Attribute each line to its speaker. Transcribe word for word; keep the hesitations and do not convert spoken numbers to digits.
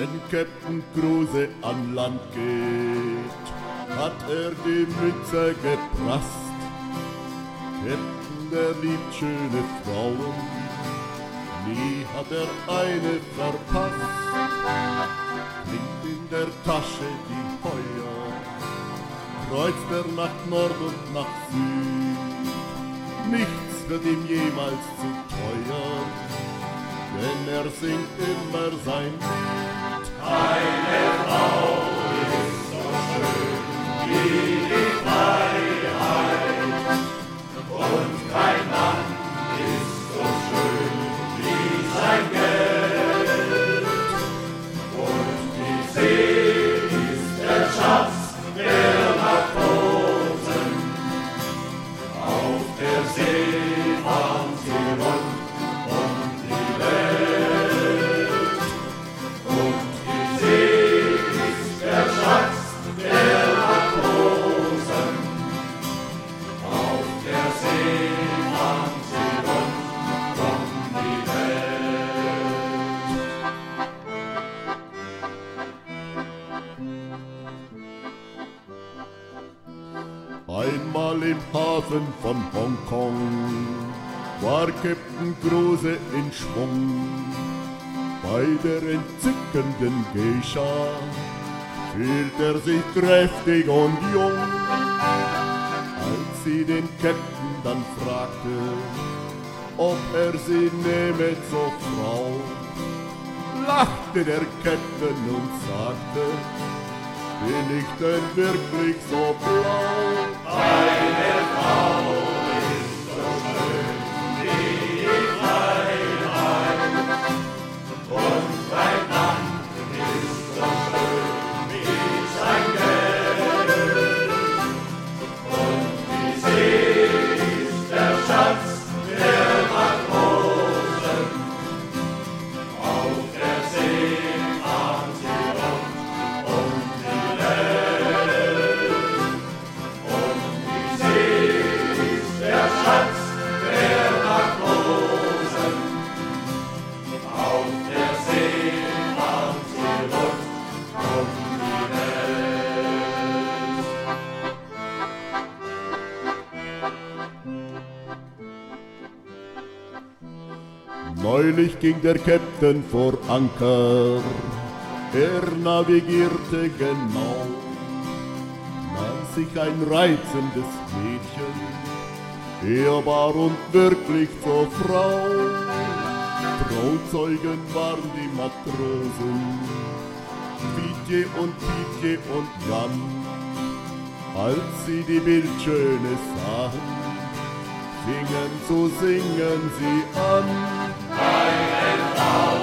Speaker 1: Wenn Captain Kruse an Land geht, hat er die Mütze geprasst. Captain, der liebt schöne Frauen, nie hat er eine verpasst. Klingt in der Tasche die Heuer, kreuzt er nach Nord und nach Süd. Nichts wird ihm jemals zu teuer, denn er singt immer sein Lied.
Speaker 2: Keine Frau ist so schön wie die Freiheit, und kein Mann ist so schön wie sein Geld. Und die See ist der Schatz der Matrosen, auf der See fahren sie rund um die Welt. Und die See ist der Schatz der Matrosen, auf der See fahren sie rund um die Welt.
Speaker 1: Einmal im Hafen von Hongkong war Captain Kruse in Schwung. Bei der entzückenden Geisha fühlt er sich kräftig und jung. Als sie den Captain dann fragte, ob er sie nehme zur Frau, lachte der Captain und sagte: Bin ich denn wirklich so blau?
Speaker 2: Keine Frau ist so schön wie die Freiheit, und kein Mann ist so schön wie sein Geld. Und die See ist der Schatz der Matrosen, auf der See fahren sie rund um die Welt. Und die See ist der Schatz der Matrosen, auf der See fahren sie rund um die Welt.
Speaker 1: Neulich ging der Captain vor Anker, er navigierte genau, nahm sich ein reizendes Mädchen, ehrbar und wirklich zur Frau. Trauzeugen waren die Matrosen, Pietje und Pietje und Jan. Als sie die Bildschöne sahen, fingen zu singen sie an.
Speaker 2: Keine Frau